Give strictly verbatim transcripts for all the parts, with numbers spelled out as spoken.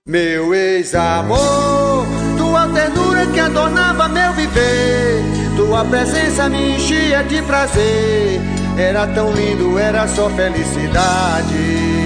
Meu ex-amor, tua ternura que adornava meu viver, tua presença me enchia de prazer. Era tão lindo, era só felicidade.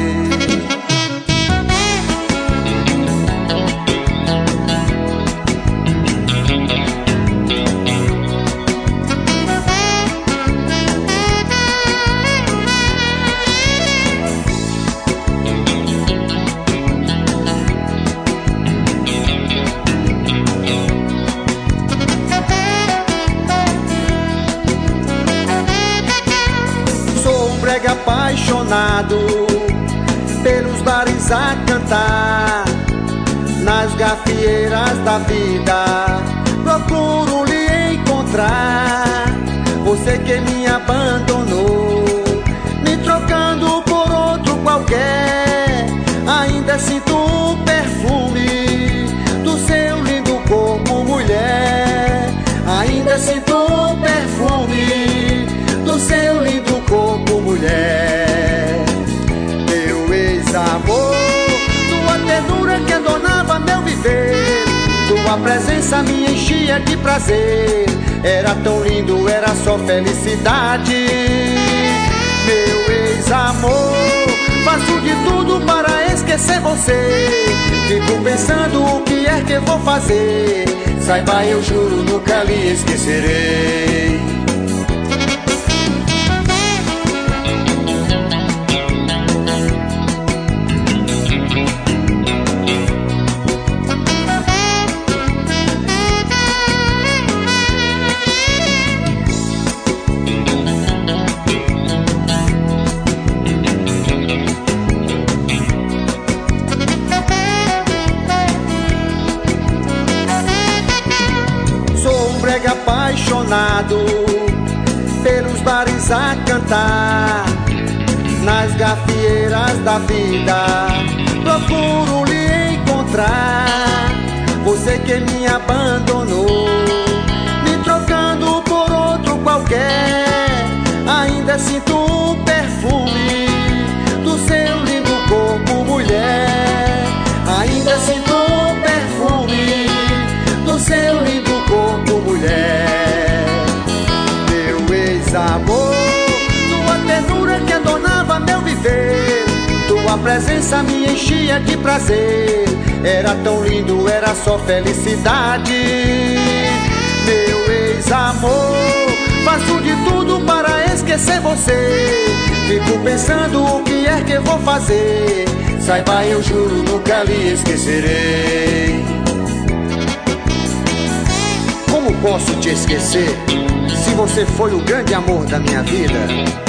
Brega apaixonado, pelos bares a cantar, nas gafieiras da vida procuro lhe encontrar. Você que me abandonou, me trocando por outro qualquer, ainda sinto um perfume do seu lindo corpo, mulher. Ainda sinto um perfume do seu lindo corpo, mulher. Meu ex-amor, tua ternura que adornava meu viver, tua presença me enchia de prazer. Era tão lindo, era só felicidade. Meu ex-amor, faço de tudo para esquecer você. Fico pensando o que é que eu vou fazer. Saiba, eu juro, nunca lhe esquecerei. Brega apaixonado, pelos bares a cantar, nas gafieiras da vida procuro lhe encontrar. Você que me abandonou, me trocando por outro qualquer, ainda sinto um perfume do seu lindo corpo, mulher. Ainda sinto um perfume do seu lindo corpo, mulher. Meu ex-amor, tua ternura que adornava meu viver, tua presença me enchia de prazer. Era tão lindo, era só felicidade. Meu ex-amor, faço de tudo para esquecer você. Fico pensando o que é que eu vou fazer. Saiba, eu juro, nunca lhe esquecerei. Como posso te esquecer, se você foi o grande amor da minha vida?